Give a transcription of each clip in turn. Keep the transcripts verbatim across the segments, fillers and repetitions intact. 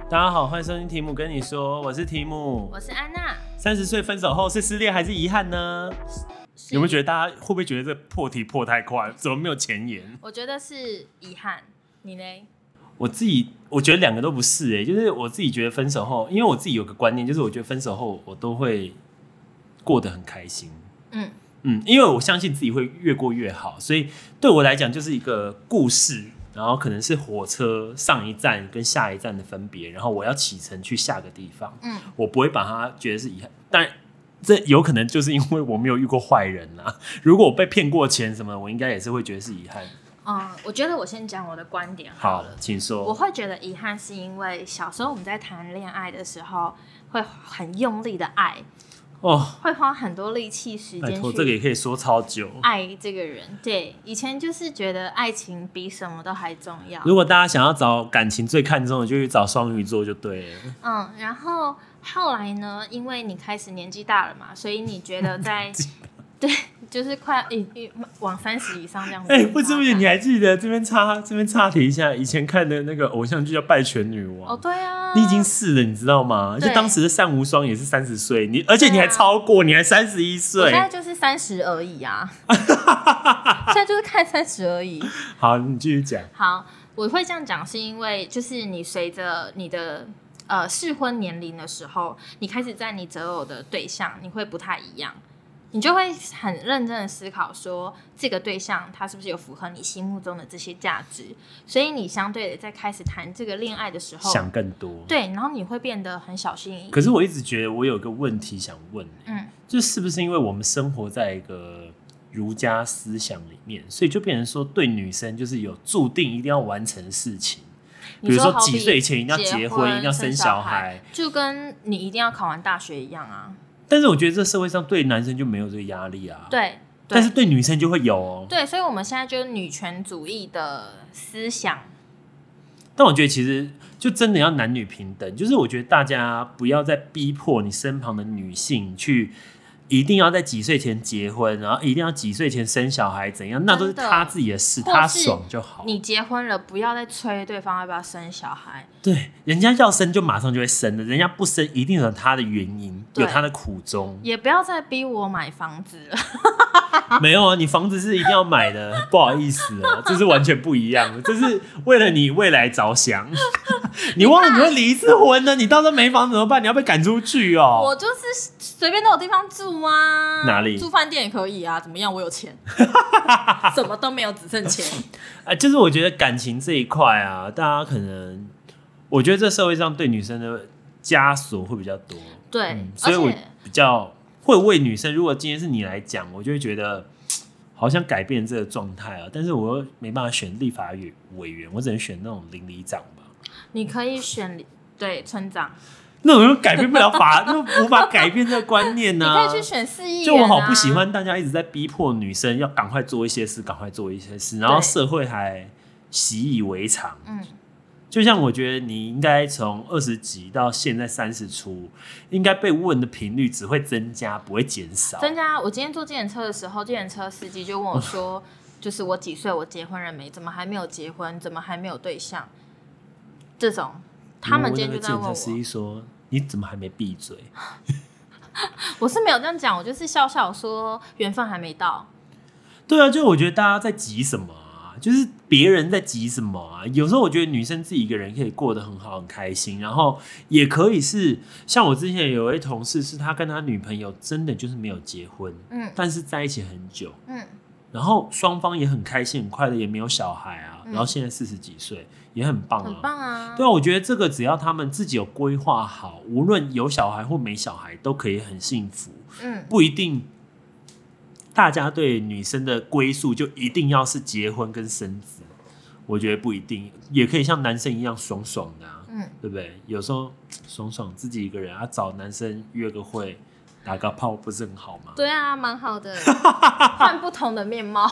大家好，欢迎收听提姆跟你说，我是提姆， 我是安娜。 三十岁分手后是失恋还是遗憾呢？有没有觉得大家会不会觉得这破题破太快，怎么没有前言？ 我觉得是遗憾，你呢？ 我自己我觉得两个都不是哎、欸，就是我自己觉得分手后，因为我自己有个观念，就是我觉得分手后我都会过得很开心。嗯嗯，因为我相信自己会越过越好，所以对我来讲就是一个故事，然后可能是火车上一站跟下一站的分别，然后我要启程去下个地方。嗯，我不会把它觉得是遗憾，但这有可能就是因为我没有遇过坏人啊。如果我被骗过钱什么，我应该也是会觉得是遗憾。 嗯，我觉得我先讲我的观点好了。 好，请说。 我会觉得遗憾是因为小时候我们在谈恋爱的时候会很用力的爱，哦，会花很多力气时间去。拜托， 这个也可以说超久。 爱这个人，对，以前就是觉得爱情比什么都还重要。 如果大家想要找感情最看重的，就去找双鱼座就对了。 嗯，然后后来呢，因为你开始年纪大了嘛，所以你觉得在对，就是快往三十以上这样子。哎、 欸，不知不觉你还记得这边插这边插题一下，以前看的那个偶像剧叫《拜权女王》。 哦，对啊， 你已经是了，你知道吗？就当时的单无双也是三十岁，你而且你还超过，啊、你还三十一岁。 我现在就是三十而已啊，现在就是看三十而已。 好，你继续讲。 好，我会这样讲是因为，就是你随着你的呃适婚年龄的时候，你开始在你择偶的对象，你会不太一样。你就会很认真的思考说这个对象他是不是有符合你心目中的这些价值，所以你相对的在开始谈这个恋爱的时候想更多， 对，然后你会变得很小心翼翼。 可是我一直觉得我有个问题想问、欸、嗯，就是不是因为我们生活在一个儒家思想里面，所以就变成说对女生就是有注定一定要完成的事情，比如说几岁前一定要结婚，一定要生小孩， 就跟你一定要考完大学一样啊。 但是我觉得这社会上对男生就没有这个压力啊， 对， 但是对女生就会有哦。 对，所以我们现在就是女权主义的思想。 但我觉得其实就真的要男女平等，就是我觉得大家不要再逼迫你身旁的女性去一定要在几岁前结婚，然后一定要几岁前生小孩，怎样？那都是他自己的事，他爽就好。 你结婚了，不要再催对方要不要生小孩。 对，人家要生就马上就会生的，人家不生一定有他的原因，有他的苦衷。 也不要再逼我买房子了。 没有啊，你房子是一定要买的，不好意思啊，这是完全不一样的，这是为了你未来着想。你忘了你会离一次婚呢，你到时候没房怎么办？你要被赶出去哦。 我就是随便都有地方住啊， 哪里？ 住饭店也可以啊，怎么样？我有钱，什么都没有，只剩钱。 啊，就是我觉得感情这一块啊，大家可能，我觉得这社会上对女生的枷锁会比较多， 对、 嗯，所以我比较会为女生。如果今天是你来讲，我就会觉得好想改变这个状态啊，但是我又没办法选立法委员，我只能选那种邻里长吧。 你可以选对村长。 那种又改变不了法，就无法改变这个观念啊。 你可以去选市议员啊。 就我好不喜欢大家一直在逼迫女生要赶快做一些事，赶快做一些事，然后社会还习以为常。嗯，就像我觉得你应该从二十几到现在三十出，应该被问的频率只会增加，不会减少。 增加。我今天坐计程车的时候，计程车司机就问我说：“就是我几岁？我结婚了没？怎么还没有结婚？怎么还没有对象？”这种，他们今天就在问我。 司机说。你怎么还没闭嘴？ 我是没有这样讲，我就是笑笑说缘分还没到。 对啊，就我觉得大家在急什么啊？就是别人在急什么啊？有时候我觉得女生自己一个人可以过得很好很开心，然后也可以是像我之前有一位同事，是他跟他女朋友真的就是没有结婚，嗯，但是在一起很久，嗯，然后双方也很开心很快乐，也没有小孩啊，嗯、然后现在四十几岁。也很棒啊， 很棒啊！ 对啊，我觉得这个只要他们自己有规划好，无论有小孩或没小孩，都可以很幸福。嗯，不一定，大家对女生的归宿就一定要是结婚跟生子，我觉得不一定，也可以像男生一样爽爽的、啊，嗯，对不对？有时候爽爽自己一个人啊，找男生约个会。打个炮不是很好吗？ 对啊，蛮好的，换不同的面貌。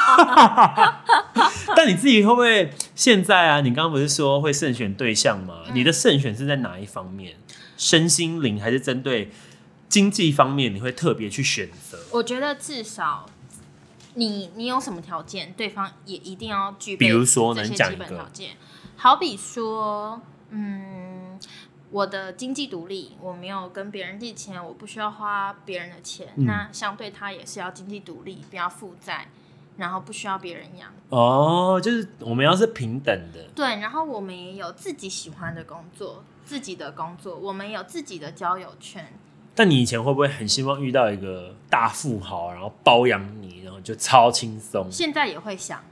但你自己会不会现在啊？你刚刚不是说会慎选对象吗？嗯、你的慎选是在哪一方面？身心灵还是针对经济方面？你会特别去选择？ 我觉得至少你你有什么条件，对方也一定要具备。 比如说， 这些基本条件，好比说，嗯， 我的经济独立，我没有跟别人借钱，我不需要花别人的钱， 嗯、 那相对他也是要经济独立，不要负债，然后不需要别人养。 哦，就是我们要是平等的。 对，然后我们也有自己喜欢的工作，自己的工作，我们有自己的交友圈。 但你以前会不会很希望遇到一个大富豪，然后包养你，然后就超轻松？ 现在也会想，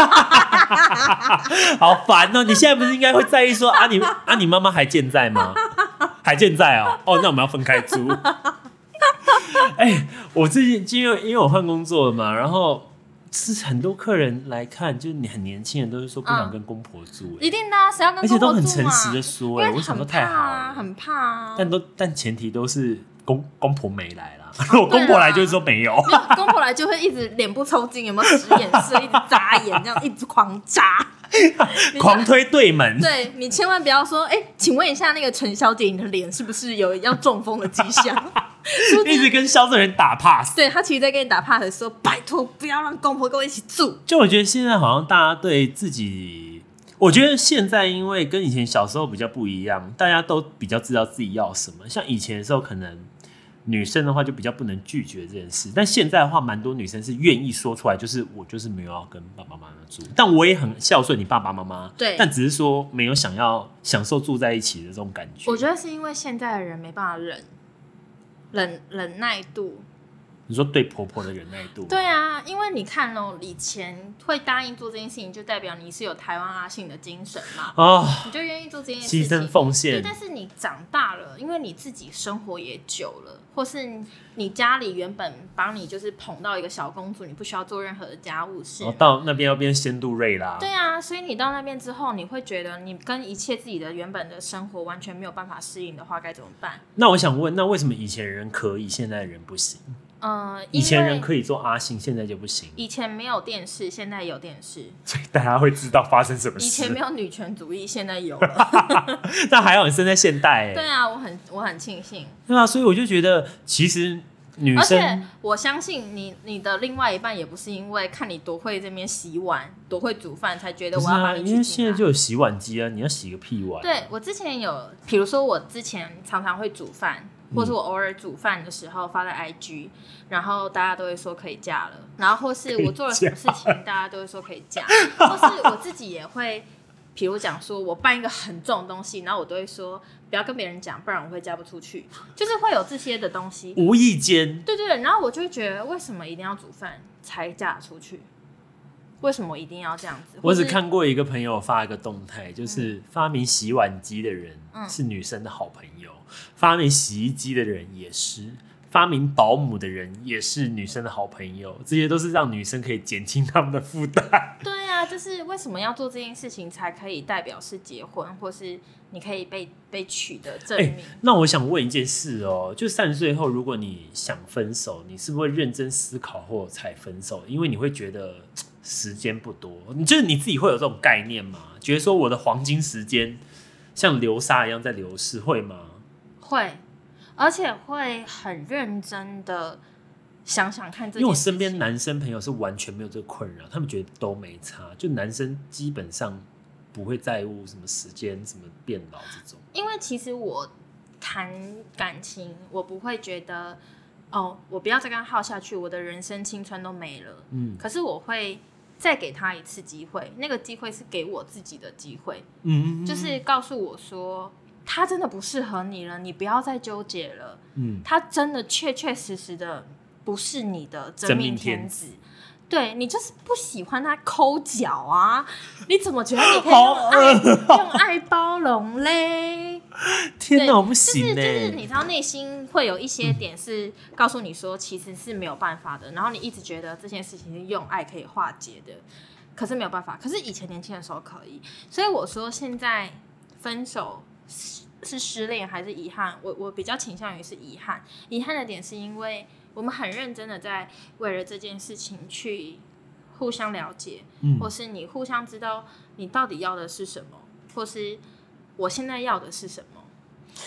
好烦哦！你现在不是应该会在意说啊你啊你妈妈还健在吗？还健在哦，哦，那我们要分开租。哎、欸，我最近因为因为我换工作了嘛，然后是很多客人来看，就是你很年轻人都是说不想跟公婆住、欸嗯， 一定的、啊，谁要跟公婆住嘛？ 而且都很诚实的说、欸，哎，我想说太好了， 很怕啊， 但都但前提都是。公公婆没来啦，啊、我公婆来就是说没有， 没有公婆来就会一直脸不抽筋，有没有使眼色，一直眨眼，这样一直狂眨， 狂推对门。 对你千万不要说，哎、欸，请问一下那个陈小姐，你的脸是不是有要中风的迹象？ 一直跟销售人打 pass。 对他其实在跟你打 pass 的时候，拜托不要让公婆跟我一起住。 就我觉得现在好像大家对自己。我觉得现在因为跟以前小时候比较不一样，大家都比较知道自己要什么。像以前的时候，可能女生的话就比较不能拒绝这件事，但现在的话，蛮多女生是愿意说出来，就是我就是没有要跟爸爸妈妈住，但我也很孝顺你爸爸妈妈， 对， 但只是说没有想要享受住在一起的这种感觉。 我觉得是因为现在的人没办法忍，忍忍耐度。 你说对婆婆的忍耐度？ 对啊，因为你看哦，以前会答应做这件事情，就代表你是有台湾阿信的精神嘛，哦，你就愿意做这件事情， 牺牲奉献。 对，但是你长大了，因为你自己生活也久了，或是你家里原本帮你就是捧到一个小公主，你不需要做任何的家务事， 哦，到那边要变仙杜瑞啦。 对啊，所以你到那边之后，你会觉得你跟一切自己的原本的生活完全没有办法适应的话，该怎么办？ 那我想问，那为什么以前人可以，现在人不行？ 呃， 以前人可以做阿信，现在就不行。 以前没有电视，现在有电视， 所以大家会知道发生什么事。 以前没有女权主义，现在有了。 但还好你生在现代，哎。 对啊，我很我很庆幸。 对啊，所以我就觉得，其实女生，而且我相信你，你的另外一半也不是因为看你多会这边洗碗、多会煮饭，才觉得我要把你娶进来。 因为现在就有洗碗机啊，你要洗个屁碗。 对，我之前有，比如说我之前常常会煮饭。或是我偶尔煮饭的时候发在 I G， 然后大家都会说可以嫁了，然后或是我做了什么事情，大家都会说可以嫁，或是我自己也会，比如讲说我办一个很重的东西，然后我都会说不要跟别人讲，不然我会嫁不出去，就是会有这些的东西， 无意间， 对对对，然后我就会觉得为什么一定要煮饭才嫁出去？为什么一定要这样子？ 我只看过一个朋友发一个动态，就是发明洗碗机的人是女生的好朋友，嗯、发明洗衣机的人也是，发明保姆的人也是女生的好朋友，这些都是让女生可以减轻他们的负担。 对啊，就是为什么要做这件事情才可以代表是结婚，或是你可以被被娶的证明、欸？ 那我想问一件事哦，就三十岁后，如果你想分手，你是不是会认真思考后才分手？因为你会觉得时间不多，你就是你自己会有这种概念吗？觉得说我的黄金时间像流沙一样在流逝，会吗？ 会，而且会很认真的想想看这件事情。 因为我身边男生朋友是完全没有这个困扰，他们觉得都没差，就男生基本上不会在乎什么时间、什么变老这种。 因为其实我谈感情，我不会觉得哦，我不要再跟他耗下去，我的人生青春都没了。嗯，可是我会再给他一次机会，那个机会是给我自己的机会。嗯，就是告诉我说，他真的不适合你了，你不要再纠结了。嗯，他真的确确实实的不是你的真命天子。对，你就是不喜欢他抠脚啊，你怎么觉得你可以用爱用爱包容嘞？ 天哪，我不行欸！就是就是你知道内心会有一些点是告诉你说其实是没有办法的，然后你一直觉得这件事情是用爱可以化解的，可是没有办法。可是以前年轻的时候可以，所以我说现在分手是失恋还是遗憾？我我比较倾向于是遗憾。遗憾的点是因为我们很认真的在为了这件事情去互相了解，嗯、或是你互相知道你到底要的是什么，或是我现在要的是什么。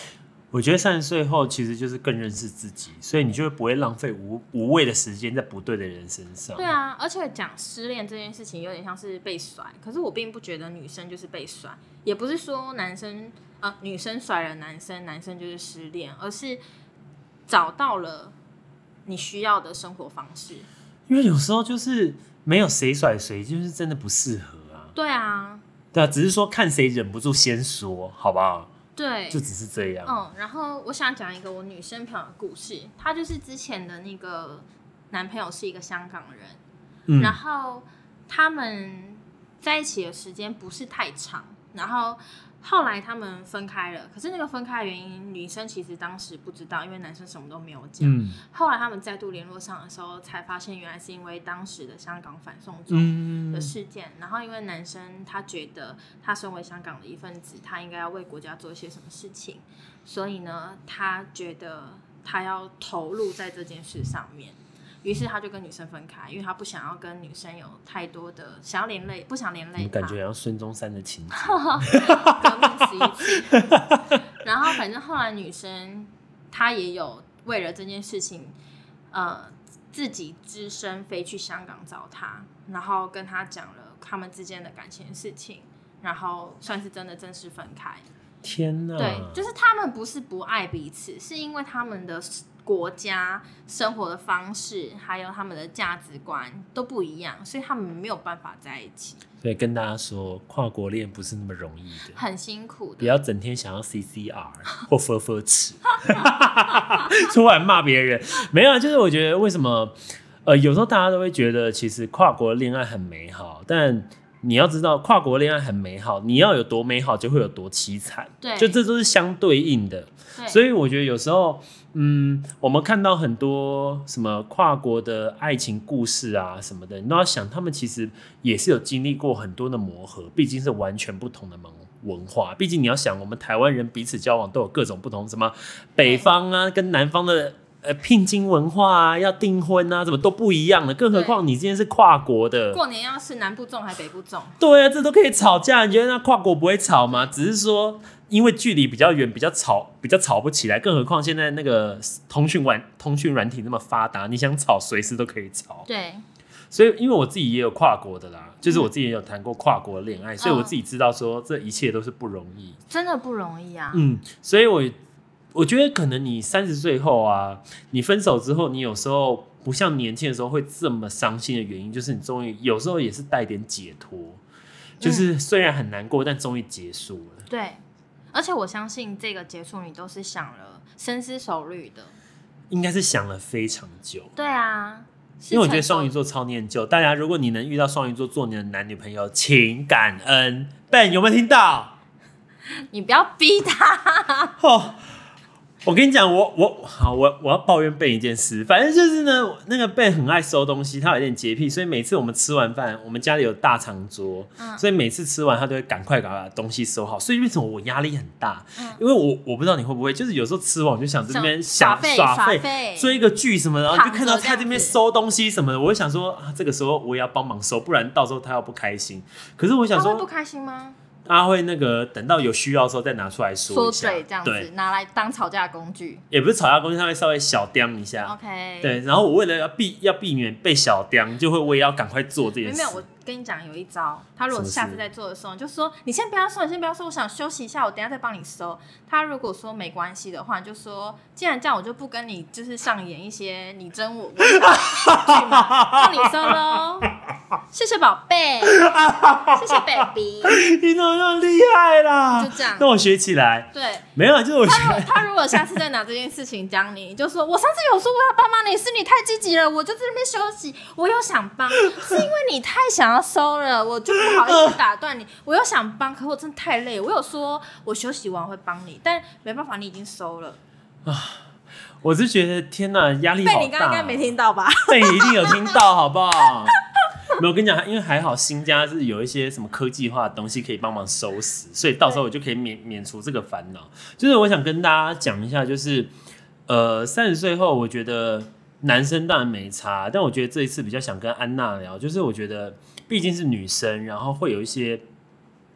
我觉得三十岁后其实就是更认识自己，所以你就不会浪费 无, 无谓的时间在不对的人身上。 对啊，而且讲失恋这件事情有点像是被甩，可是我并不觉得女生就是被甩，也不是说男生呃女生甩了男生，男生就是失恋，而是找到了你需要的生活方式。 因为有时候就是没有谁甩谁，就是真的不适合啊。 对啊， 对啊，只是说看谁忍不住先说，好不好？ 对， 就只是这样。 嗯，然后我想讲一个我女生朋友的故事，她就是之前的那个男朋友是一个香港人，嗯、然后他们在一起的时间不是太长，然后后来他们分开了，可是那个分开的原因，女生其实当时不知道，因为男生什么都没有讲。嗯、后来他们再度联络上的时候，才发现原来是因为当时的香港反送中的事件。嗯、然后因为男生他觉得他身为香港的一份子，他应该要为国家做一些什么事情，所以呢，他觉得他要投入在这件事上面。于是他就跟女生分开，因为他不想要跟女生有太多的想要连累，不想连累他。 感觉像孙中山的情节， 革命十一次。然后反正后来女生她也有为了这件事情，呃，自己只身飞去香港找他，然后跟他讲了他们之间的感情的事情，然后算是真的正式分开。 天哪！ 对，就是他们不是不爱彼此，是因为他们的国家生活的方式还有他们的价值观都不一样，所以他们没有办法在一起。 所以跟大家说，跨国恋不是那么容易的， 很辛苦的。 不要整天想要 C C R 或 F F 尺，突然骂别人。没有，就是我觉得为什么呃，有时候大家都会觉得其实跨国恋爱很美好，但你要知道跨国恋爱很美好，你要有多美好就会有多凄惨， 对， 就这都是相对应的。所以我觉得有时候嗯，我们看到很多什么跨国的爱情故事啊什么的，你都要想他们其实也是有经历过很多的磨合，毕竟是完全不同的文化。毕竟你要想我们台湾人彼此交往都有各种不同，什么北方啊跟南方的呃，聘金文化啊，要订婚啊，怎么都不一样的，更何况你今天是跨国的， 过年要是南部粽还北部粽， 对啊，这都可以吵架。你觉得那跨国不会吵吗？只是说因为距离比较远，比较吵，比较吵不起来。更何况现在那个通讯软通讯软体那么发达，你想吵随时都可以吵。 对， 所以因为我自己也有跨国的啦，就是我自己也有谈过跨国的恋爱，嗯、所以我自己知道说这一切都是不容易， 真的不容易啊。 嗯，所以我。我觉得可能你三十岁后啊，你分手之后，你有时候不像年轻的时候会这么伤心的原因，就是你终于有时候也是带点解脱，就是虽然很难过，但终于结束了。 对，而且我相信这个结束你都是想了深思熟虑的， 应该是想了非常久。 对啊， 因为我觉得双鱼座超念旧，大家如果你能遇到双鱼座做你的男女朋友，请感恩。Ben 有没有听到？ 你不要逼他。 哦我跟你讲，我我好，我我要抱怨Ben一件事，反正就是呢，那个Ben很爱收东西，他有点洁癖，所以每次我们吃完饭，我们家里有大长桌，嗯、所以每次吃完他都会赶快把东西收好，所以为什么我压力很大？嗯、因为我我不知道你会不会，就是有时候吃完我就想这边想耍废，追个剧什么的，然后就看到他这边收东西什么的，我就想说啊，这个时候我也要帮忙收，不然到时候他要不开心。可是我想说， 他会不开心吗？ 他会那个等到有需要的时候再拿出来说一下， 说嘴这样子，拿来当吵架工具， 也不是吵架工具，他会稍微小刁一下。 OK， 对，然后我为了要避要避免被小刁，就会我也要赶快做这件事。 没有，我跟你讲有一招，他如果下次再做的时候，你就说你先不要收，你先不要收，我想休息一下，我等一下再帮你收。他如果说没关系的话，你就说既然这样，我就不跟你就是上演一些你争我我的剧嘛，让你收喽。谢谢宝贝，谢谢 baby， 你怎么那么厉害啦？ 就这样， 那我学起来。 对， 没有，就是我学他如他如果下次再拿这件事情讲你，你就说我上次有说我要帮忙你，是你太积极了，我就在那边休息，我有想帮，是因为你太想要收了，我就不好意思打断你，我有想帮，可我真的太累，我有说我休息完会帮你，但没办法，你已经收了啊。我是觉得天哪，压力好大。 被你刚刚应该没听到吧？ 被你一定有听到，好不好？没有，我跟你讲，因为还好新家是有一些什么科技化的东西可以帮忙收拾，所以到时候我就可以免免除这个烦恼。就是我想跟大家讲一下，就是呃，三十岁后，我觉得男生当然没差，但我觉得这一次比较想跟安娜聊，就是我觉得毕竟是女生，然后会有一些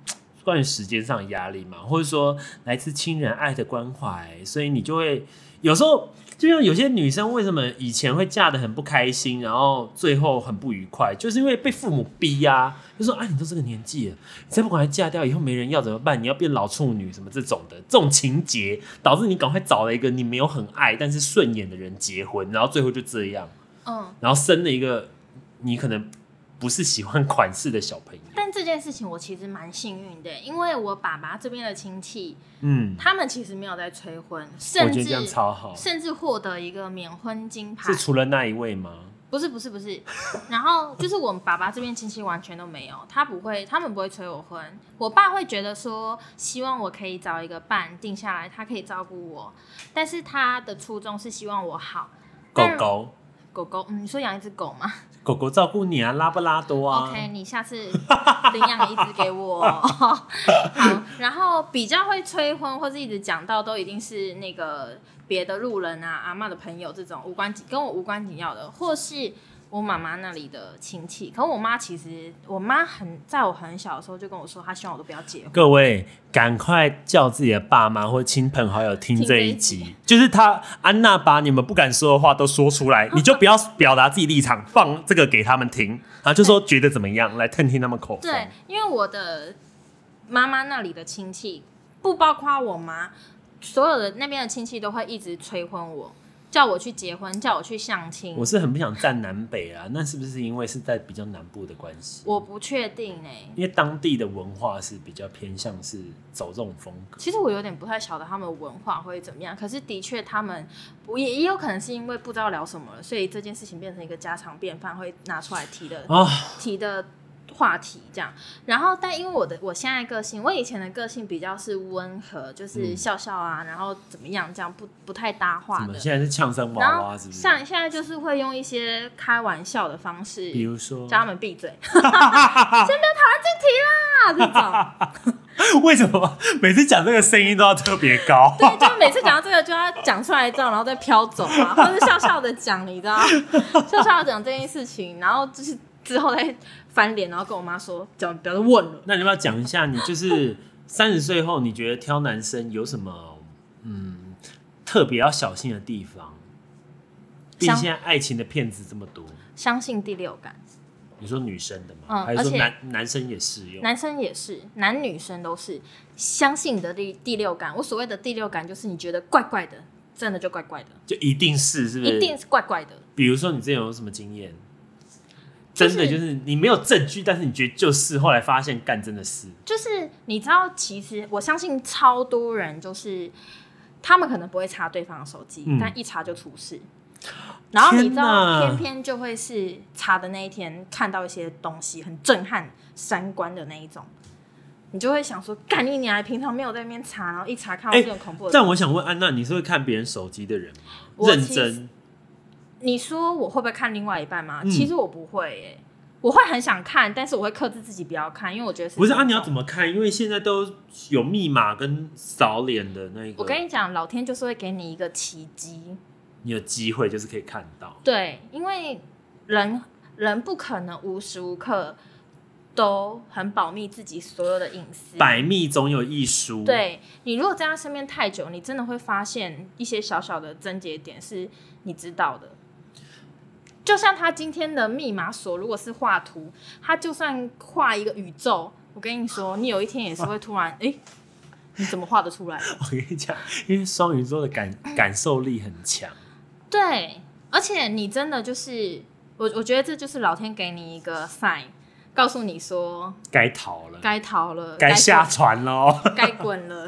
关于时间上的压力嘛，或者说来自亲人爱的关怀，所以你就会有时候就像有些女生为什么以前会嫁得很不开心，然后最后很不愉快，就是因为被父母逼啊，就说啊你都这个年纪了，你再不赶快嫁掉，以后没人要怎么办？你要变老处女什么这种的，这种情节导致你赶快找了一个你没有很爱但是顺眼的人结婚，然后最后就这样，嗯，然后生了一个你可能不是喜欢款式的小朋友。 但这件事情我其实蛮幸运的，因为我爸爸这边的亲戚，嗯，他们其实没有在催婚，甚至我觉得这样超好， 甚至获得一个免婚金牌。 是除了那一位吗？ 不是不是不是，然后就是我们爸爸这边亲戚完全都没有，他不会，他们不会催我婚。我爸会觉得说，希望我可以找一个伴定下来，他可以照顾我，但是他的初衷是希望我好。 狗狗。 狗狗，嗯，你说养一只狗吗？ 狗狗照顾你啊，拉布拉多啊。 OK， 你下次领养一只给我。好，然后比较会催婚或是一直讲到，都一定是那个别的路人啊、阿嬷的朋友这种无关跟我无关紧要的，或是我妈妈那里的亲戚。可我妈其实，我妈很在我很小的时候就跟我说，她希望我都不要结婚。 各位赶快叫自己的爸妈或亲朋好友听这一集，一集就是他安娜把你们不敢说的话都说出来，你就不要表达自己立场，放这个给他们听，然后就说觉得怎么样，来听听他们口风。 对，因为我的妈妈那里的亲戚，不包括我妈，所有的那边的亲戚都会一直催婚我。叫我去结婚，叫我去相亲。 我是很不想站南北啊，那是不是因为是在比较南部的关系？ 我不确定哎、欸， 因为当地的文化是比较偏向是走这种风格。 其实我有点不太晓得他们文化会怎么样，可是的确他们也也有可能是因为不知道聊什么了，所以这件事情变成一个家常便饭会拿出来提的、哦、提的话题这样。然后但因为我的我现在的个性，我以前的个性比较是温和，就是笑笑啊、嗯、然后怎么样这样，不不太搭话的。 现在是呛声娃娃是不是？ 像现在就是会用一些开玩笑的方式， 比如说叫他们闭嘴先不要讨论这题啦这种。 为什么每次讲这个声音都要特别高？ 对，就每次讲到这个就要讲出来这样，然后再飘走啊，或者笑笑的讲，你知道笑笑的讲这件事情，然后就是之后再翻脸，然后跟我妈说，讲不要再问了。 那你要不要讲一下，你就是三十岁后，你觉得挑男生有什么嗯特别要小心的地方？毕竟现在爱情的骗子这么多， 相信第六感。 你说女生的吗？嗯、还是说 男, 男生也适用？ 男生也是，男女生都是相信你的第第六感。我所谓的第六感，就是你觉得怪怪的，真的就怪怪的， 就一定是，是不是？ 一定是怪怪的。 比如说，你之前有什么经验？真的就是你没有证据，但是你觉得就是，后来发现干真的是。 就是你知道，其实我相信超多人，就是他们可能不会查对方的手机、嗯，但一查就出事。然后你知道，偏偏就会是查的那一天看到一些东西很震撼三观的那一种，你就会想说，干你娘！平常没有在那边查，然后一查看到这种恐怖的、欸。 但我想问安娜，你是会看别人手机的人吗？认真？ 你说我会不会看另外一半吗？嗯、其实我不会耶、欸，我会很想看，但是我会克制自己不要看，因为我觉得是不是啊？你要怎么看？因为现在都有密码跟扫脸的那个。 我跟你讲，老天就是会给你一个奇迹。 你有机会就是可以看到， 对，因为人人不可能无时无刻都很保密自己所有的隐私， 百密总有一疏。 对，你如果在他身边太久，你真的会发现一些小小的症结点是你知道的。就像他今天的密码锁，如果是画图，他就算画一个宇宙，我跟你说，你有一天也是会突然，哎、欸，你怎么画得出来？ 我跟你讲，因为双鱼座的感感受力很强。 对，而且你真的就是我，我觉得这就是老天给你一个 sign， 告诉你说该逃了， 该逃了， 该下船了， 该滚了，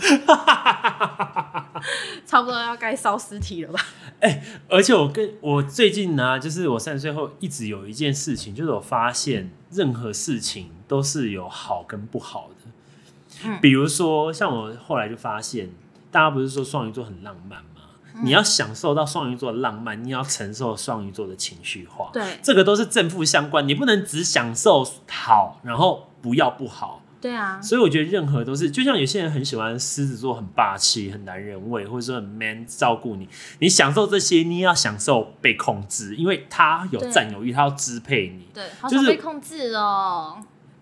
差不多要该烧尸体了吧？ 哎、欸，而且我跟我最近呢、啊，就是我三十岁后一直有一件事情，就是我发现任何事情都是有好跟不好的。嗯，比如说像我后来就发现，大家不是说双鱼座很浪漫吗？你要享受到双鱼座的浪漫，你要承受双鱼座的情绪化， 对， 这个都是正负相关，你不能只享受好，然后不要不好。 对啊， 所以我觉得任何都是，就像有些人很喜欢狮子座，很霸气、很男人味，或者说很 man 照顾你，你享受这些，你也要享受被控制，因为他有占有欲，他要支配你。 对，好想被控制哦。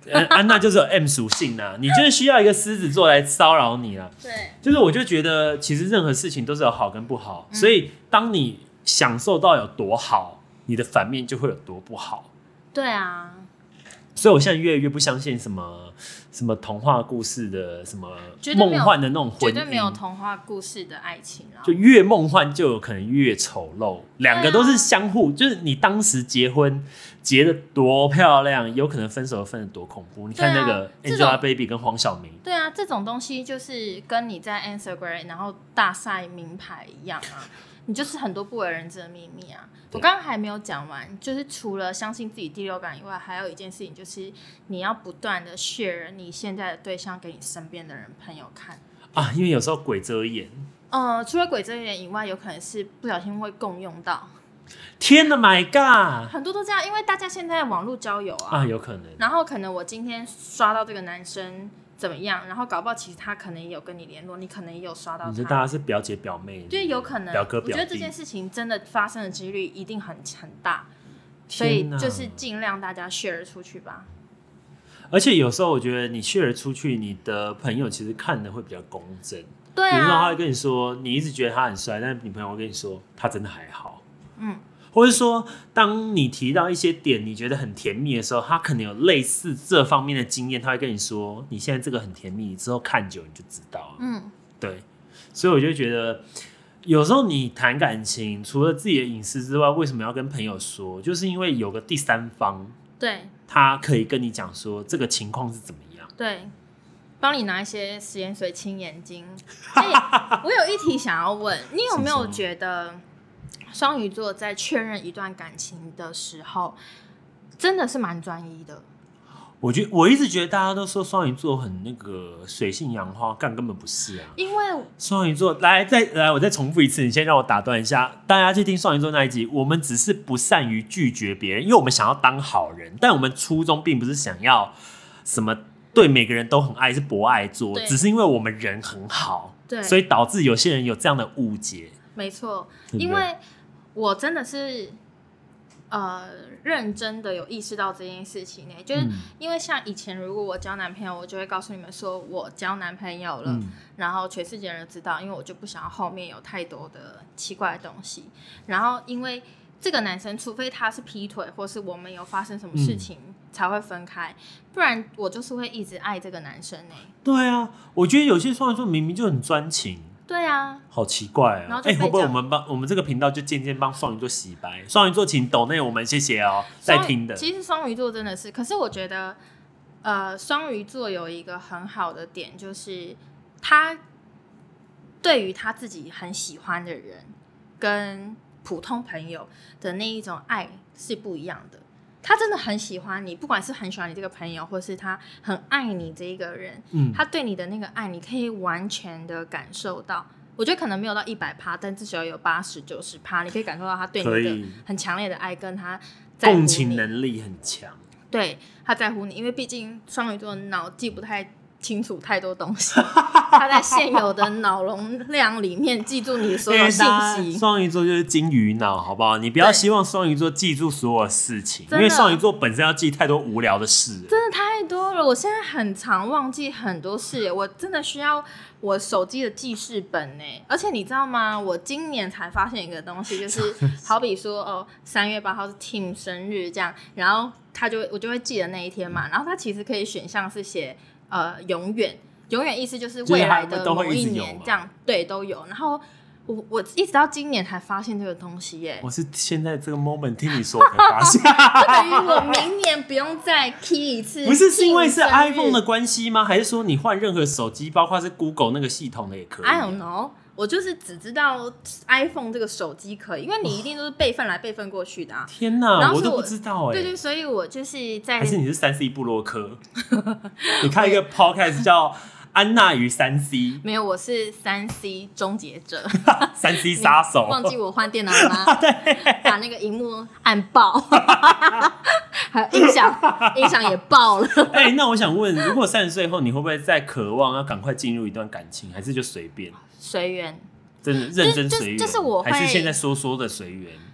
安娜就是有 M 属性啊，你就是需要一个狮子座来骚扰你啊。 对， 就是我就觉得其实任何事情都是有好跟不好，嗯、所以当你享受到有多好，你的反面就会有多不好。 对啊。 所以我现在越来越不相信什么什么童话故事的什么梦幻的那种婚姻， 绝对没有童话故事的爱情啦。 就越梦幻就有可能越丑陋，两个都是相互，啊、就是你当时结婚结得多漂亮，有可能分手分得多恐怖。你看那个 Angelababy 跟黄晓明， 对啊，这种东西就是跟你在 Instagram 然后大晒名牌一样啊。你就是很多不为人知的秘密啊！我刚刚还没有讲完，就是除了相信自己第六感以外，还有一件事情就是你要不断的 share 你现在的对象给你身边的人朋友看啊，因为有时候鬼遮眼。 呃，除了鬼遮眼以外，有可能是不小心会共用到。 天哪 ，My God！ 很多都这样，因为大家现在网络交友啊， 啊，有可能。 然后可能我今天刷到这个男生。怎么样？然后搞不好其实他可能也有跟你联络，你可能也有刷到他。 你觉得大家是表姐表妹？ 就有可能。 表哥表弟。 我觉得这件事情真的发生的几率一定很很大，所以就是尽量大家 share 出去吧。 而且有时候我觉得你 share 出去，你的朋友其实看的会比较公正。 对啊。 比如说他会跟你说，你一直觉得他很帅，但是你朋友会跟你说他真的还好。 嗯。 或者说，当你提到一些点你觉得很甜蜜的时候，他可能有类似这方面的经验，他会跟你说，你现在这个很甜蜜，你之后看久你就知道了。 嗯， 对，所以我就觉得，有时候你谈感情，除了自己的隐私之外，为什么要跟朋友说？就是因为有个第三方， 对， 他可以跟你讲说这个情况是怎么样， 对，帮你拿一些食盐水清眼睛。欸，我有一题想要问，你有没有觉得？双鱼座在确认一段感情的时候，真的是蛮专一的。 我觉得我一直觉得大家都说双鱼座很那个水性杨花，干根本不是啊。 因为双鱼座，来再来，我再重复一次，你先让我打断一下，大家去听双鱼座那一集。我们只是不善于拒绝别人，因为我们想要当好人，但我们初衷并不是想要什么对每个人都很爱，是博爱座，只是因为我们人很好，对，所以导致有些人有这样的误解。 没错，因为我真的是呃认真的有意识到这件事情呢，就是因为像以前如果我交男朋友，我就会告诉你们说我交男朋友了，嗯、然后全世界人都知道，因为我就不想要后面有太多的奇怪的东西。然后因为这个男生，除非他是劈腿，或是我们有发生什么事情、嗯、才会分开，不然我就是会一直爱这个男生呢。 对啊，我觉得有些双鱼座明明就很专情。 对啊， 好奇怪啊！哎、欸，会不会我们帮我们这个频道就渐渐帮双鱼座洗白？双鱼座请抖内我们，谢谢哦，在听的。 其实双鱼座真的是，可是我觉得，呃，双鱼座有一个很好的点，就是他对于他自己很喜欢的人跟普通朋友的那一种爱是不一样的。他真的很喜欢你，不管是很喜欢你这个朋友，或是他很爱你这一个人，嗯，他对你的那个爱，你可以完全的感受到。我觉得可能没有到一百趴，但至少有八十九十趴，你可以感受到他对你的很强烈的爱，跟他在乎你共情能力很强。 对，他在乎你，因为毕竟双鱼座的脑记不太清楚太多东西，他在现有的脑容量里面记住你所有信息。 双鱼座就是金鱼脑，好不好？你不要希望双鱼座记住所有事情，因为双鱼座本身要记太多无聊的事了， 真的太多了。我现在很常忘记很多事，我真的需要我手机的记事本呢。而且你知道吗？我今年才发现一个东西，就是好比说哦，三月八号是 Tim 生日这样，然后他就我就会记得那一天嘛，然后他其实可以选项是写。呃，永远，永远意思就是未来的某一年这样，对，都有。然后我我一直到今年才发现这个东西耶。 我是现在这个 moment 听你说才发现， 等于我明年不用再 key 一次。 不是是因为是 iPhone 的关系吗？还是说你换任何手机，包括是 Google 那个系统的也可以 ？I don't know。我就是只知道 iPhone 这个手机可以，因为你一定都是备份来备份过去的啊。 天哪，我都不知道哎、欸。 对对，所以我就是在。 还是你是三 C 部落客？你看一个 podcast 叫安娜与三 C。 没有，我是三 C 终结者， 三 C 杀手。 忘记我换电脑了吗？对，把那个荧幕按爆，还有音响，音响也爆了。 哎、欸，那我想问，如果三十岁后，你会不会再渴望要赶快进入一段感情，还是就随便？ 随缘， 真的认真随缘， 就是我会还是现在说说的随缘？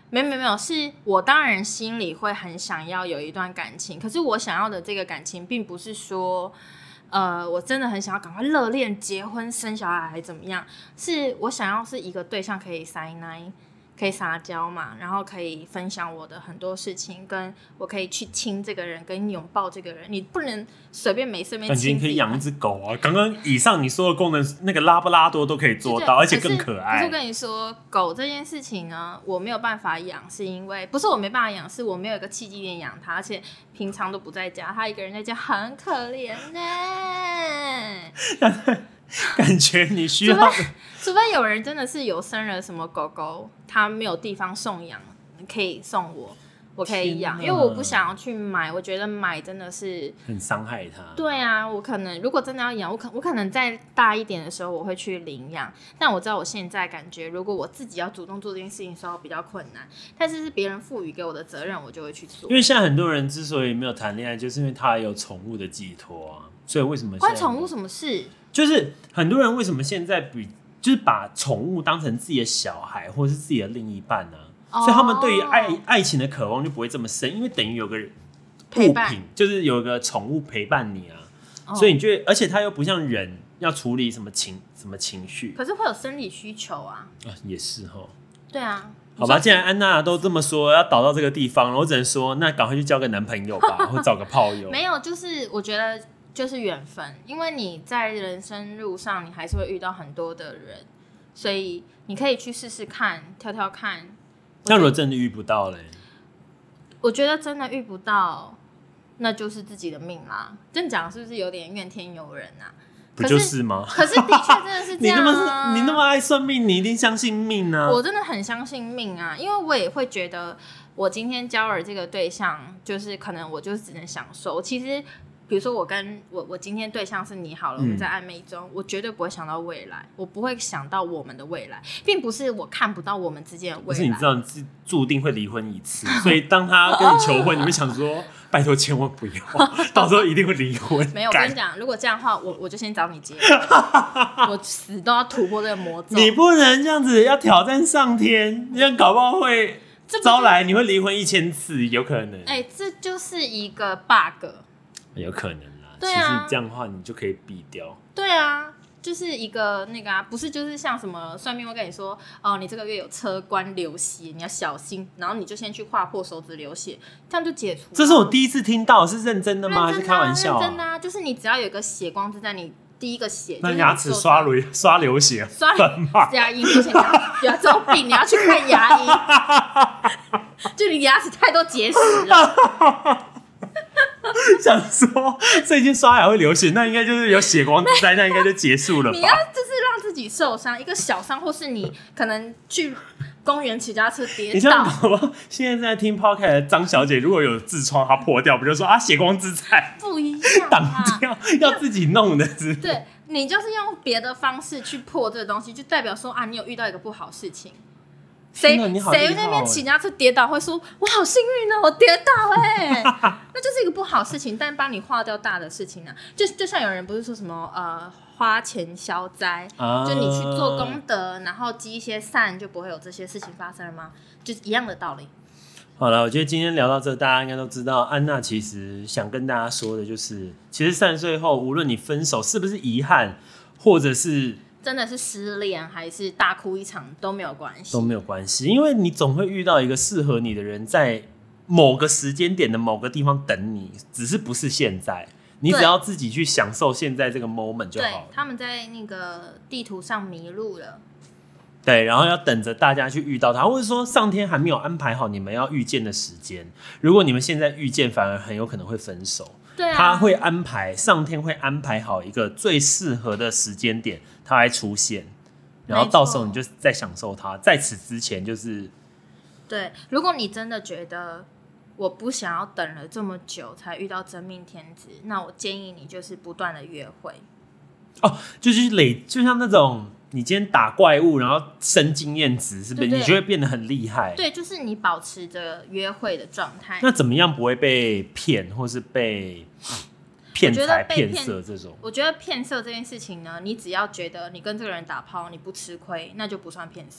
没有没有没有，是我当然心里会很想要有一段感情，可是我想要的这个感情，并不是说，呃，我真的很想要赶快热恋、结婚、生小孩，还怎么样？是我想要是一个对象可以塞奶。可以撒娇嘛，然后可以分享我的很多事情，跟我可以去亲这个人，跟拥抱这个人。你不能随便没随便亲。 感觉你可以养一只狗啊！刚刚以上你说的功能，那个拉布拉多都可以做到，而且更可爱。 可是我跟你说，狗这件事情呢，我没有办法养，是因为不是我没办法养，是我没有一个契机点养它，而且平常都不在家，它一个人在家很可怜呢。 感觉你需要除非，除非有人真的是有生了什么狗狗，他没有地方送养，可以送我，我可以养，因为我不想要去买，我觉得买真的是很伤害它。 对啊，我可能如果真的要养，我可我可能在大一点的时候我会去领养，但我知道我现在感觉，如果我自己要主动做这件事情的时候比较困难，但是是别人赋予给我的责任，我就会去做。 因为现在很多人之所以没有谈恋爱，就是因为他有宠物的寄托啊，所以为什么关宠物什么事？ 就是很多人为什么现在比就是把宠物当成自己的小孩或者是自己的另一半呢、啊？ Oh. 所以他们对于爱爱情的渴望就不会这么深，因为等于有个物品，就是有个宠物陪伴你啊， oh. 所以你就而且它又不像人要处理什么情什么情绪， 可是会有生理需求啊。 啊也是齁。 对啊。 好吧，既然安娜都这么说，要导到这个地方，我只能说，那赶快去交个男朋友吧，或找个炮友。 没有，就是我觉得。就是缘分，因为你在人生路上，你还是会遇到很多的人，所以你可以去试试看，挑挑看。 那如果真的遇不到嘞？ 我觉得真的遇不到，那就是自己的命啦。这样讲是不是有点怨天尤人啊？ 不就是吗？ 可是的确真的是这样、啊、 你那么你那么爱算命，你一定相信命啊！ 我真的很相信命啊，因为我也会觉得，我今天交了这个对象，就是可能我就只能享受。其实。比如说我跟我我今天对象是你好了，我们在暧昧中、嗯，我绝对不会想到未来，我不会想到我们的未来，并不是我看不到我们之间的未来。 可是你知道你是注定会离婚一次，所以当他跟你求婚，你会想说拜托千万不要，到时候一定会离婚。 没有，我跟你讲，如果这样的话，我我就先找你结婚，我死都要突破这个魔咒。 你不能这样子，要挑战上天，这样搞不好会招来你会离婚一千次，有可能。 哎、欸，这就是一个 bug。 有可能啦， 对啊， 其实这样的话你就可以避掉。 对啊，就是一个那个啊，不是就是像什么算命会跟你说，哦，你这个月有车关流血，你要小心，然后你就先去划破手指流血，这样就解除。 这是我第一次听到，是认真的吗？ 啊、 还是开玩笑、啊？ 认真的啊，就是你只要有一个血光之灾，你第一个血， 那牙齿刷流刷流血， 刷牙龈流血，你要这种病，你要去看牙医，就你牙齿太多结石了。 想说最近刷牙会流血，那应该就是有血光之灾，那应该就结束了吧？ 你要就是让自己受伤，一个小伤，或是你可能去公园骑脚踏车跌倒。 你像我现在在听 podcast 的张小姐，如果有痔疮，她破掉，不就说啊血光之灾？ 不一样、啊， 挡掉要自己弄的是。 对，你就是用别的方式去破这个东西，就代表说啊，你有遇到一个不好事情。谁谁那边骑脚踏车跌倒会说我好幸运哦，我跌倒哎、欸，那就是一个不好事情，但帮你化掉大的事情啊。就就像有人不是说什么呃花钱消灾、啊，就你去做功德，然后积一些善，就不会有这些事情发生了吗？就是一样的道理。 好了，我觉得今天聊到这，大家应该都知道，安娜其实想跟大家说的就是，其实三十岁后，无论你分手是不是遗憾，或者是真的是失恋还是大哭一场都没有关系， 都没有关系，因为你总会遇到一个适合你的人，在某个时间点的某个地方等你，只是不是现在，你只要自己去享受现在这个 moment 就好了。 对，他们在那个地图上迷路了， 对，然后要等着大家去遇到他，或者说上天还没有安排好你们要遇见的时间，如果你们现在遇见，反而很有可能会分手。 对啊， 他会安排，上天会安排好一个最适合的时间点，他会出现，然后到时候你就再享受它。在此之前，就是对，如果你真的觉得我不想要等了这么久才遇到真命天子，那我建议你就是不断的约会。 哦，就是累，就像那种你今天打怪物，然后升经验值，是不是？对对，你就会变得很厉害。 对，就是你保持着约会的状态。 那怎么样不会被骗，或是被骗财骗色这种？ 我觉得骗色这件事情呢，你只要觉得你跟这个人打炮你不吃亏，那就不算骗色。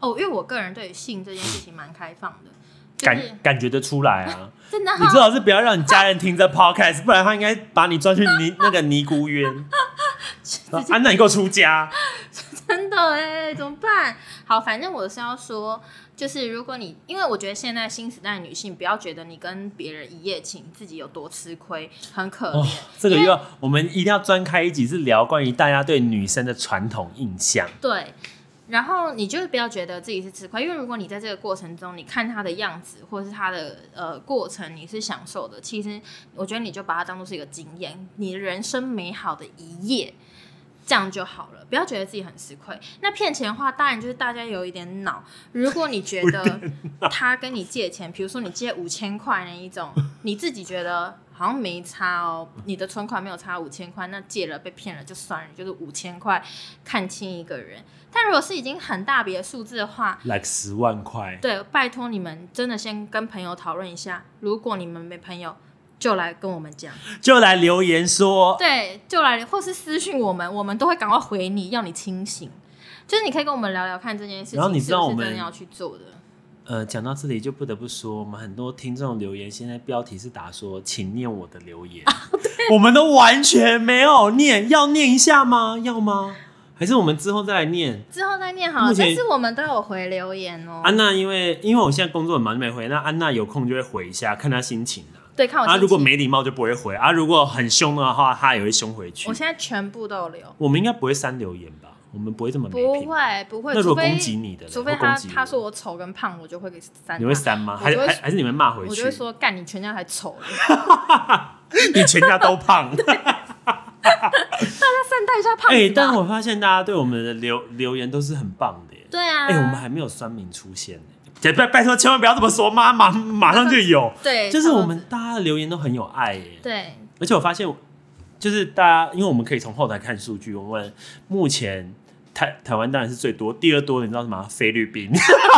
哦，因为我个人对于性这件事情蛮开放的，就是、 感感觉得出来啊。 真的、哦， 你最好是不要让你家人听这 podcast， 不然他应该把你抓去尼那个尼姑渊。安娜，你给我出家！ 真的哎，怎么办？好，反正我是要说，就是如果你，因为我觉得现在新时代女性，不要觉得你跟别人一夜情，自己有多吃亏，很可怜。哦、 这个又要我们一定要专开一集，是聊关于大家对女生的传统印象。 对。然后你就不要觉得自己是吃亏，因为如果你在这个过程中，你看他的样子或者是他的呃过程，你是享受的，其实我觉得你就把它当作是一个经验，你人生美好的一页，这样就好了，不要觉得自己很吃亏。那骗钱的话，当然就是大家有一点脑。如果你觉得他跟你借钱，比如说你借五千块那一种，你自己觉得好像没差哦，你的存款没有差五千块，那借了被骗了就算了，就是五千块看清一个人。但如果是已经很大笔的数字的话 ，like 十万块， 对，拜托你们真的先跟朋友讨论一下。如果你们没朋友，就来跟我们讲， 就来留言说， 对，就来或是私讯我们，我们都会赶快回你，要你清醒。就是你可以跟我们聊聊看这件事情， 然后你知道我们是不是真的要去做的。 呃，讲到这里就不得不说，我们很多听众留言，现在标题是打说“请念我的留言”，啊、我们都完全没有念，要念一下吗？要吗？还是我们之后再来念？ 之后再念好了，但是我们都有回留言哦。 安娜因为因为我现在工作很忙就没回，那安娜有空就会回一下，看她心情啊。 对，看我心情。 啊，如果没礼貌就不会回啊，如果很凶的话，她也会凶回去。 我现在全部都有留。 我们应该不会删留言吧？我们不会这么没品。 不会不会。 那如果攻击你的， 除非他他说我丑跟胖，我就会给删。 你会删吗？还还还是你们骂回去？ 我就会说干你全家才丑你全家都胖。 大家善待一下胖子吧。 哎、欸，但我发现大家对我们的留留言都是很棒的耶。 对啊。 哎、欸，我们还没有酸民出现耶。拜拜托，千万不要这么说，马马马上就有。 对， 就是我们大家的留言都很有爱耶。 对。 而且我发现，就是大家，因为我们可以从后台看数据，我们目前台台湾当然是最多，第二多的你知道什么？菲律宾。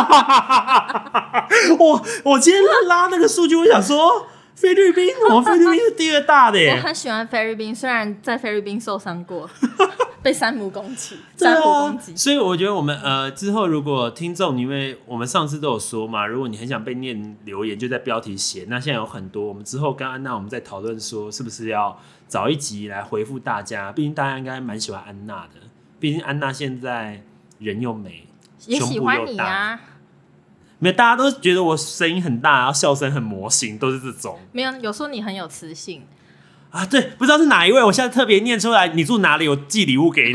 我我今天拉那个数据，我想说。菲律宾，我们菲律宾是第二大的耶。 我很喜欢菲律宾，虽然在菲律宾受伤过，被山姆攻击， 山姆攻击。 所以我觉得我们呃之后如果听众，因为我们上次都有说嘛，如果你很想被念留言，就在标题写。那现在有很多，我们之后跟安娜我们在讨论说，是不是要找一集来回复大家？毕竟大家应该蛮喜欢安娜的，毕竟安娜现在人又美， 也喜欢你啊。 没有，大家都觉得我声音很大，然后笑声很魔性，都是这种。 没有，有说你很有磁性啊。对，不知道是哪一位，我现在特别念出来，你住哪里，我寄礼物给你。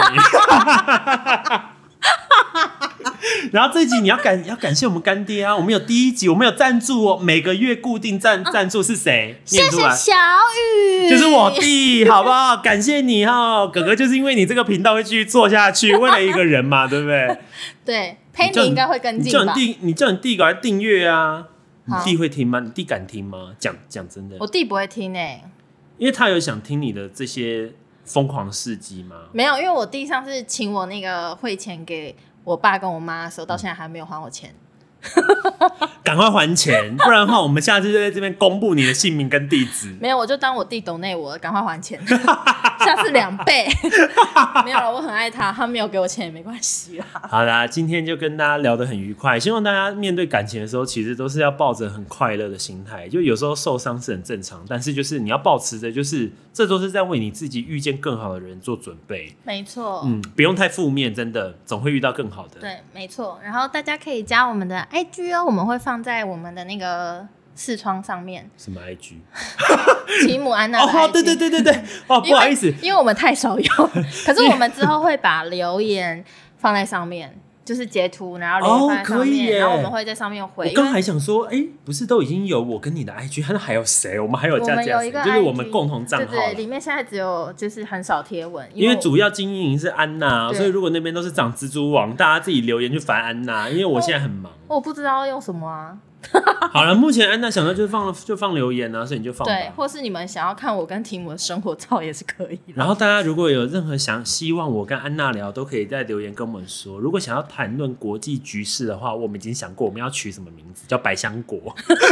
然后这一集你要感要感谢我们干爹啊！我们有第一集，我们有赞助哦，每个月固定赞赞助是谁？ 谢谢小雨， 就是我弟，好不好？感谢你哈，哥哥，就是因为你这个频道会继续做下去，为了一个人嘛，对不对？ 对，佩妮应该会跟进吧？ 你叫你弟，你叫你弟赶快订阅啊！你弟会听吗？你弟敢听吗？讲讲真的， 我弟不会听诶、欸， 因为他有想听你的这些疯狂事迹吗？ 没有，因为我弟上次请我那个汇钱给我爸跟我妈的时候，到现在还没有还我钱。 赶快还钱，不然的话，我们下次就在这边公布你的姓名跟地址。 没有，我就当我弟抖内我，赶快还钱，下次两倍。没有了，我很爱他，他没有给我钱也没关系啦。 好啦，今天就跟大家聊得很愉快，希望大家面对感情的时候，其实都是要抱着很快乐的心态。就有时候受伤是很正常，但是就是你要抱持着，就是这都是在为你自己遇见更好的人做准备。 没错， 嗯，不用太负面，真的总会遇到更好的。 对，没错。然后大家可以加我们的 I G 哦，我们会放在我们的那个视窗上面。 什么 I G？ 提姆安娜的 I G。 哦，对对对对对，哦，不好意思， 因为我们太少用，可是我们之后会把留言放在上面。就是截图，然后留言放在上面，哦、然后我们会在上面回。 我刚还想说，哎、欸，不是都已经有我跟你的 I G， 那还有谁？我们还有加加谁？就是我们共同账号。 对对，里面现在只有就是很少贴文， 因为主要经营是安娜，所以如果那边都是长蜘蛛网，大家自己留言去烦安娜，因为我现在很忙。 我, 我不知道用什么啊。 好了，目前安娜想到就放就放留言啊，所以你就放吧。 对，或是你们想要看我跟提姆的生活照也是可以的。 然后大家如果有任何想希望我跟安娜聊，都可以在留言跟我们说。如果想要谈论国际局势的话，我们已经想过我们要取什么名字，叫百香果，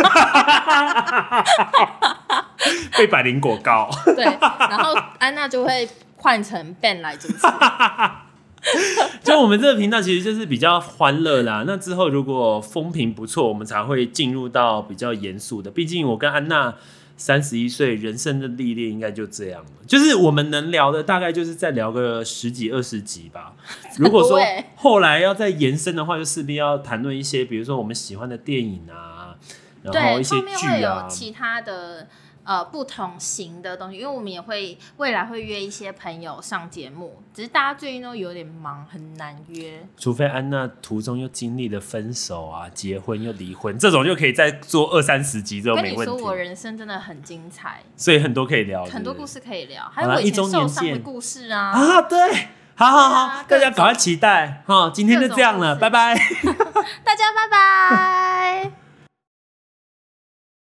被百灵果告。 对，然后安娜就会换成 Ben 来主持。 就我们这个频道其实就是比较欢乐啦。那之后如果风评不错，我们才会进入到比较严肃的。毕竟我跟安娜三十一岁，人生的历练应该就这样了。就是我们能聊的大概就是再聊个十几二十集吧。如果说后来要再延伸的话，就势必要谈论一些，比如说我们喜欢的电影啊，然后一些剧啊， 后面会有其他的。呃，不同型的东西，因为我们也会未来会约一些朋友上节目，只是大家最近都有点忙，很难约。 除非安娜途中又经历了分手啊、结婚又离婚，这种就可以再做二三十集，这种没问题。 跟你说，我人生真的很精彩， 所以很多可以聊， 很多故事可以聊，还有我以前受伤的故事啊。 啊，对，好好好，啊、大家赶快期待哈！今天就这样了，拜拜， 大家拜拜。